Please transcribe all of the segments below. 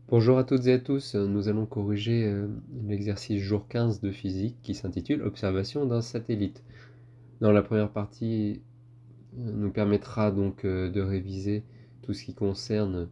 Bonjour à toutes et à tous, nous allons corriger l'exercice jour 15 de physique qui s'intitule Observation d'un satellite. Dans la première partie, nous permettra donc de réviser tout ce qui concerne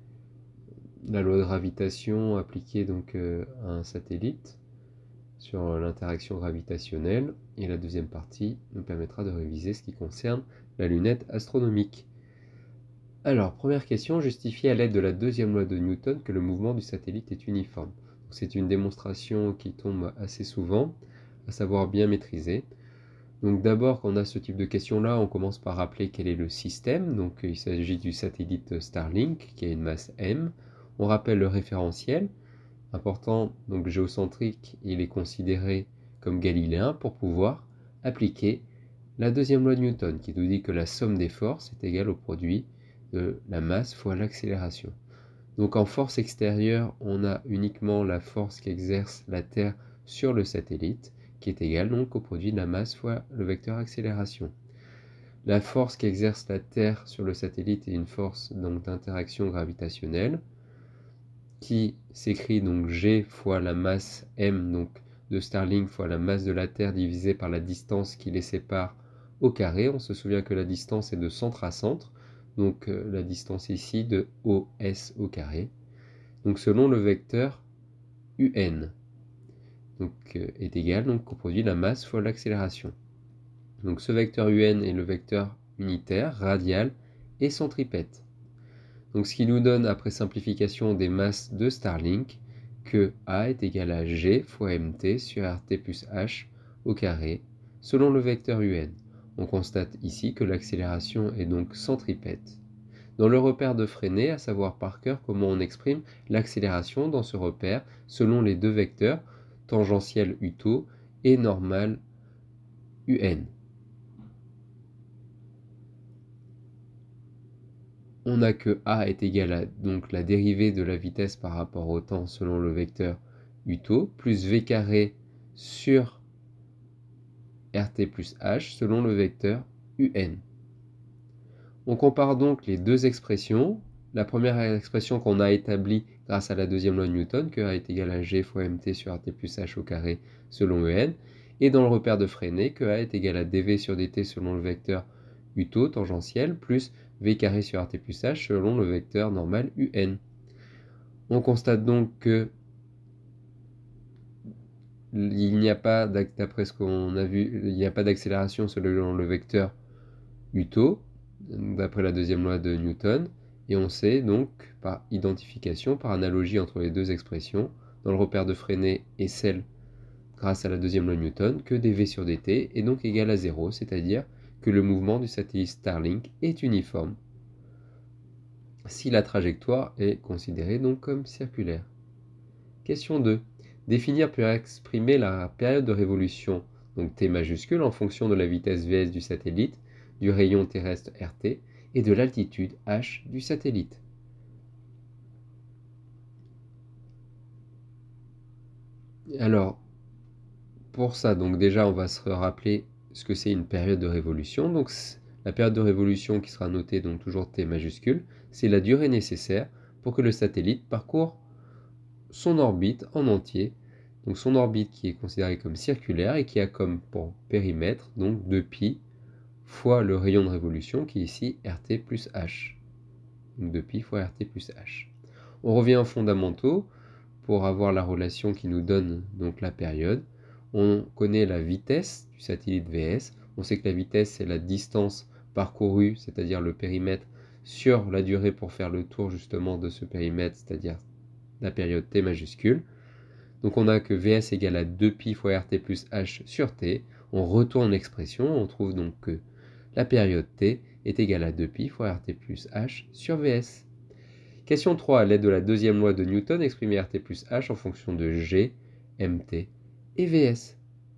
la loi de gravitation appliquée donc à un satellite sur l'interaction gravitationnelle, et la deuxième partie nous permettra de réviser ce qui concerne la lunette astronomique. Alors, première question, justifier à l'aide de la deuxième loi de Newton que le mouvement du satellite est uniforme. C'est une démonstration qui tombe assez souvent, à savoir bien maîtriser. Donc d'abord, quand on a ce type de question-là, on commence par rappeler quel est le système. Donc il s'agit du satellite Starlink qui a une masse m. On rappelle le référentiel, important, donc géocentrique, il est considéré comme galiléen pour pouvoir appliquer la deuxième loi de Newton qui nous dit que la somme des forces est égale au produit de la masse fois l'accélération. Donc en force extérieure, on a uniquement la force qu'exerce la Terre sur le satellite, qui est égale donc au produit de la masse fois le vecteur accélération. La force qu'exerce la Terre sur le satellite est une force donc d'interaction gravitationnelle, qui s'écrit donc G fois la masse m donc de Starlink fois la masse de la Terre divisée par la distance qui les sépare au carré. On se souvient que la distance est de centre à centre, donc la distance ici de OS au carré, donc selon le vecteur UN, donc est égal donc au produit de la masse fois l'accélération. Donc ce vecteur UN est le vecteur unitaire, radial et centripète. Donc ce qui nous donne, après simplification des masses de Starlink, que A est égal à G fois mt sur RT plus H au carré, selon le vecteur UN. On constate ici que l'accélération est donc centripète. Dans le repère de Freinet, à savoir par cœur comment on exprime l'accélération dans ce repère selon les deux vecteurs, tangentiel UTO et normal UN. On a que A est égal à donc la dérivée de la vitesse par rapport au temps selon le vecteur UTO, plus V carré sur RT plus H selon le vecteur UN. On compare donc les deux expressions. La première expression qu'on a établie grâce à la deuxième loi de Newton, que A est égal à G fois mt sur RT plus H au carré selon EN, et dans le repère de Freinet, que A est égal à dV sur dt selon le vecteur UTO tangentiel, plus V carré sur RT plus H selon le vecteur normal UN. On constate donc que il n'y a pas, d'après ce qu'on a vu, il n'y a pas d'accélération selon le vecteur UTO, d'après la deuxième loi de Newton, et on sait donc par identification, par analogie entre les deux expressions, dans le repère de Freinet et celle grâce à la deuxième loi de Newton, que dv sur dt est donc égal à 0, c'est-à-dire que le mouvement du satellite Starlink est uniforme si la trajectoire est considérée donc comme circulaire. Question 2. Définir pour exprimer la période de révolution, donc t majuscule, en fonction de la vitesse vs du satellite, du rayon terrestre RT et de l'altitude h du satellite. Alors, pour ça, donc déjà, on va se rappeler ce que c'est une période de révolution. Donc, la période de révolution qui sera notée, donc toujours t majuscule, c'est la durée nécessaire pour que le satellite parcourt son orbite en entier. Donc son orbite qui est considérée comme circulaire et qui a comme pour périmètre donc 2π fois le rayon de révolution qui est ici RT plus H. Donc 2π fois RT plus H. On revient aux fondamentaux pour avoir la relation qui nous donne donc la période. On connaît la vitesse du satellite VS. On sait que la vitesse c'est la distance parcourue, c'est-à-dire le périmètre, sur la durée pour faire le tour justement de ce périmètre, c'est-à-dire la période t majuscule. Donc on a que Vs égale à 2π fois RT plus H sur t. On retourne l'expression, on trouve donc que la période t est égale à 2π fois RT plus H sur Vs. Question 3. À l'aide de la deuxième loi de Newton, exprimer RT plus H en fonction de G, Mt et Vs.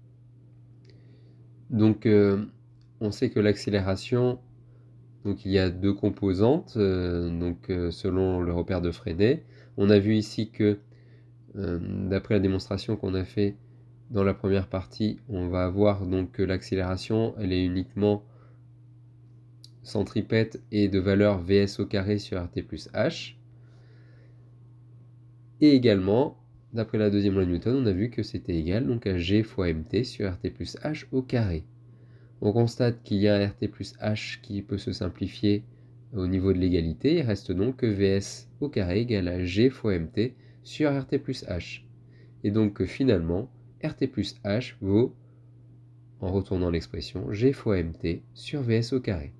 Donc on sait que l'accélération, donc il y a deux composantes, selon le repère de Freinet. On a vu ici que d'après la démonstration qu'on a fait dans la première partie, on va avoir donc que l'accélération elle est uniquement centripète et de valeur Vs au carré sur RT plus H. Et également, d'après la deuxième loi de Newton, on a vu que c'était égal donc à G fois mt sur RT plus H au carré. On constate qu'il y a un RT plus H qui peut se simplifier au niveau de l'égalité. Il reste donc que Vs au carré égale à G fois mt sur RT plus H. Et donc que finalement, RT plus H vaut, en retournant l'expression, G fois mt sur Vs au carré.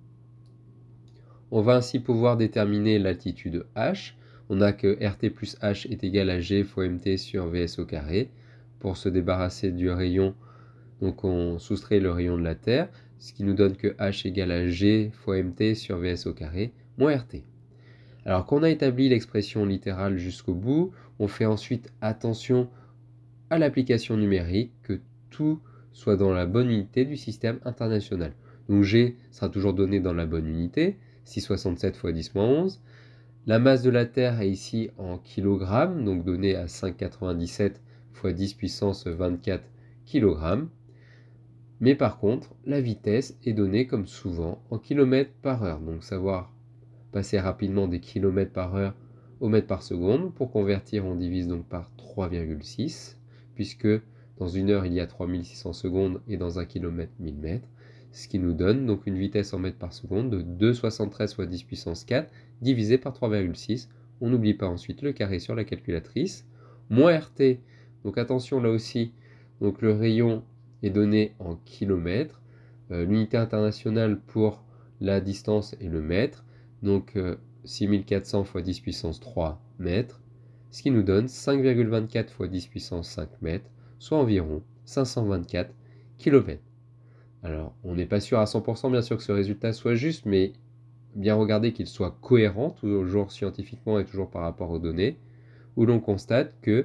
On va ainsi pouvoir déterminer l'altitude H. On a que RT plus H est égal à G fois mt sur Vs au carré. Pour se débarrasser du rayon, donc on soustrait le rayon de la Terre, ce qui nous donne que H égale à G fois mt sur Vs au carré moins RT. Alors qu'on a établi l'expression littérale jusqu'au bout, on fait ensuite attention à l'application numérique, que tout soit dans la bonne unité du système international. Donc G sera toujours donné dans la bonne unité, 667 x 10-11. La masse de la Terre est ici en kilogrammes, donc donnée à 5,97 x 10 puissance 24 kg. Mais par contre, la vitesse est donnée comme souvent en kilomètres par heure. Donc savoir passer rapidement des kilomètres par heure au mètre par seconde. Pour convertir, on divise donc par 3,6, puisque dans une heure, il y a 3600 secondes et dans un kilomètre, 1000 mètres. Ce qui nous donne donc une vitesse en mètres par seconde de 2,73 x 10 puissance 4 divisé par 3,6. On n'oublie pas ensuite le carré sur la calculatrice. Moins RT, donc attention là aussi, donc le rayon est donné en kilomètres. L'unité internationale pour la distance est le mètre. Donc 6400 x 10 puissance 3 mètres, ce qui nous donne 5,24 x 10 puissance 5 mètres, soit environ 524 km. Alors, on n'est pas sûr à 100% bien sûr que ce résultat soit juste, mais bien regarder qu'il soit cohérent, toujours scientifiquement et toujours par rapport aux données, où l'on constate que,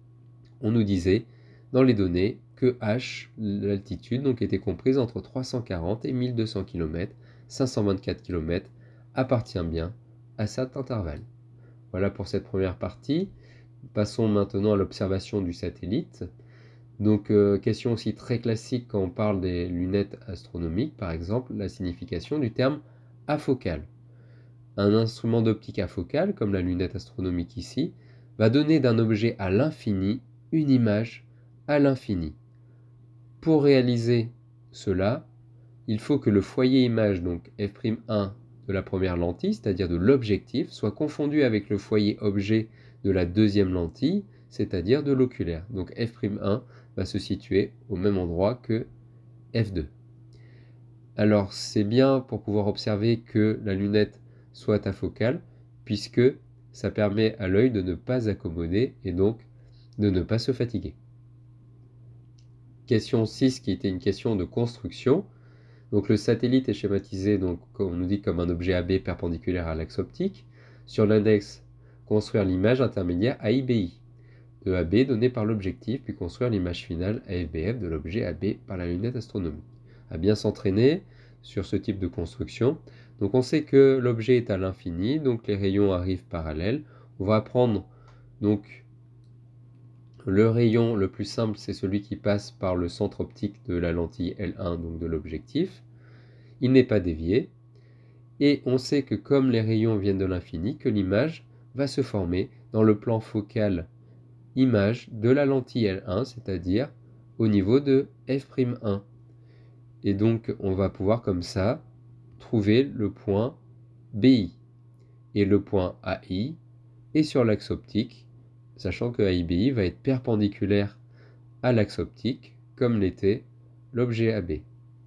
on nous disait dans les données que H, l'altitude, donc était comprise entre 340 et 1200 km, 524 km appartient bien à cet intervalle. Voilà pour cette première partie. Passons maintenant à l'observation du satellite. Donc, question aussi très classique quand on parle des lunettes astronomiques, par exemple, la signification du terme afocal. Un instrument d'optique afocale, comme la lunette astronomique ici, va donner d'un objet à l'infini une image à l'infini. Pour réaliser cela, il faut que le foyer image, donc f'1 de la première lentille, c'est-à-dire de l'objectif, soit confondu avec le foyer objet de la deuxième lentille, c'est-à-dire de l'oculaire. Donc f'1 va se situer au même endroit que f2. Alors c'est bien pour pouvoir observer que la lunette soit afocale, puisque ça permet à l'œil de ne pas accommoder et donc de ne pas se fatiguer. Question 6 qui était une question de construction. Donc le satellite est schématisé, donc, comme on nous dit, comme un objet AB perpendiculaire à l'axe optique. Sur l'index, construire l'image intermédiaire AIBI de AB donnée par l'objectif, puis construire l'image finale AFBF de l'objet AB par la lunette astronomique. À bien s'entraîner sur ce type de construction. Donc on sait que l'objet est à l'infini, donc les rayons arrivent parallèles. On va prendre donc le rayon le plus simple, c'est celui qui passe par le centre optique de la lentille L1, donc de l'objectif. Il n'est pas dévié. Et on sait que comme les rayons viennent de l'infini, que l'image va se former dans le plan focal image de la lentille L1, c'est-à-dire au niveau de f'1. Et donc on va pouvoir comme ça trouver le point BI. Et le point AI est sur l'axe optique, sachant que AIBI va être perpendiculaire à l'axe optique, comme l'était l'objet AB.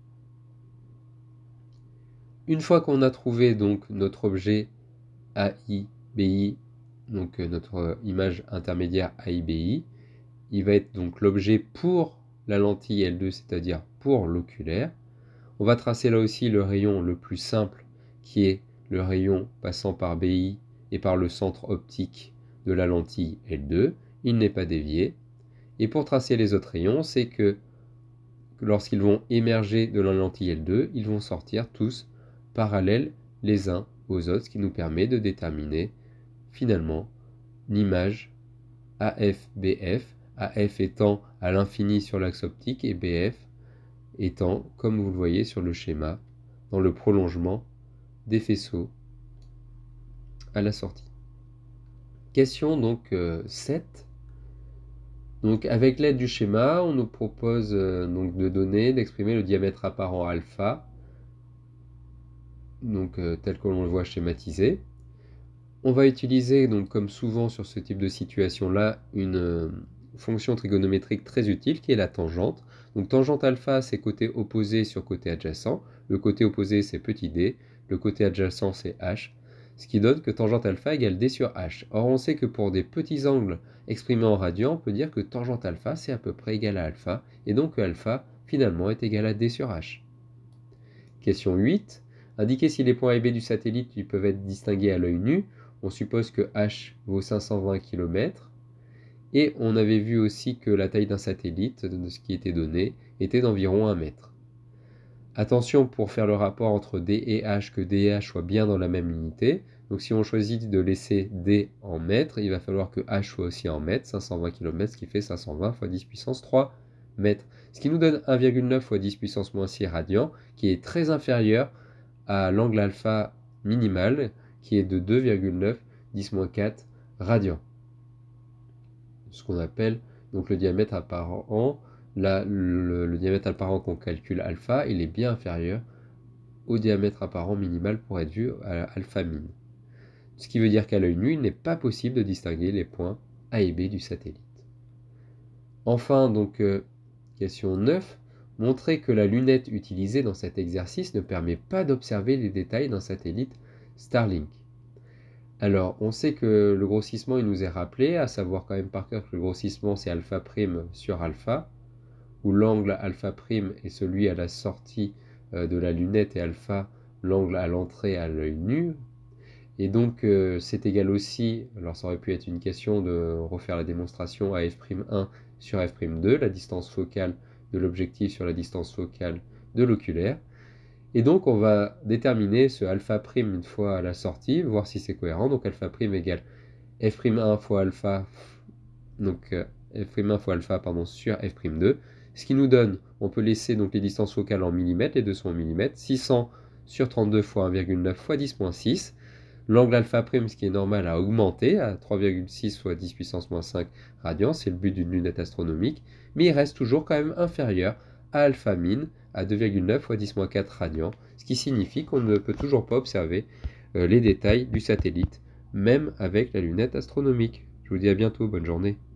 Une fois qu'on a trouvé donc notre objet AIBI, donc notre image intermédiaire AIBI, il va être donc l'objet pour la lentille L2, c'est-à-dire pour l'oculaire. On va tracer là aussi le rayon le plus simple, qui est le rayon passant par BI et par le centre optique de la lentille L2. Il n'est pas dévié. Et pour tracer les autres rayons, c'est que lorsqu'ils vont émerger de la lentille L2, ils vont sortir tous parallèles les uns aux autres, ce qui nous permet de déterminer finalement l'image AF-BF, AF étant à l'infini sur l'axe optique et BF étant, comme vous le voyez sur le schéma, dans le prolongement des faisceaux à la sortie. Question donc 7. Donc avec l'aide du schéma, on nous propose donc d'exprimer le diamètre apparent alpha, donc tel que l'on le voit schématisé. On va utiliser, donc comme souvent sur ce type de situation-là, une fonction trigonométrique très utile qui est la tangente. Donc tangente alpha, c'est côté opposé sur côté adjacent. Le côté opposé, c'est petit d. Le côté adjacent, c'est h. Ce qui donne que tangente alpha égale d sur h. Or, on sait que pour des petits angles exprimés en radians, on peut dire que tangente alpha, c'est à peu près égal à alpha. Et donc que alpha, finalement, est égal à d sur h. Question 8. Indiquez si les points A et B du satellite peuvent être distingués à l'œil nu. On suppose que h vaut 520 km. Et on avait vu aussi que la taille d'un satellite, de ce qui était donné, était d'environ 1 mètre. Attention pour faire le rapport entre D et H, que D et H soient bien dans la même unité. Donc si on choisit de laisser D en mètres, il va falloir que H soit aussi en mètres, 520 km, ce qui fait 520 fois 10 puissance 3 mètres. Ce qui nous donne 1,9 fois 10 puissance moins 6 radians, qui est très inférieur à l'angle alpha minimal, qui est de 2,9 10 4 radians. Ce qu'on appelle donc le diamètre apparent. Là, le diamètre apparent qu'on calcule alpha, il est bien inférieur au diamètre apparent minimal pour être vu à alpha min. Ce qui veut dire qu'à l'œil nu, il n'est pas possible de distinguer les points A et B du satellite. Enfin, donc, question 9. Montrer que la lunette utilisée dans cet exercice ne permet pas d'observer les détails d'un satellite Starlink. Alors, on sait que le grossissement, il nous est rappelé, à savoir quand même par cœur que le grossissement, c'est alpha prime sur alpha, où l'angle alpha prime est celui à la sortie de la lunette et alpha, l'angle à l'entrée à l'œil nu. Et donc, c'est égal aussi, alors ça aurait pu être une question de refaire la démonstration à f'1 sur f'2, la distance focale de l'objectif sur la distance focale de l'oculaire. Et donc, on va déterminer ce alpha prime une fois à la sortie, voir si c'est cohérent. Donc, alpha prime égale f'1 fois alpha, donc f'1 fois alpha pardon, sur f'2. Ce qui nous donne, on peut laisser donc les distances focales en millimètres, les deux sont en millimètres, 600 sur 32 fois 1,9 fois 10,6. L'angle alpha prime, ce qui est normal, a augmenté à 3,6 fois 10 puissance moins 5 radians, c'est le but d'une lunette astronomique, mais il reste toujours quand même inférieur à alpha min, à 2,9 fois 10 moins 4 radians, ce qui signifie qu'on ne peut toujours pas observer les détails du satellite, même avec la lunette astronomique. Je vous dis à bientôt, bonne journée.